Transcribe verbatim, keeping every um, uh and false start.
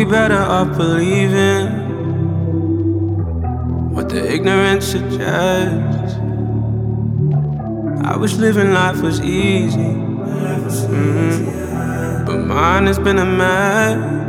better off believing what the ignorance suggests. I wish living life was easy, mm-hmm. but mine has been a mess.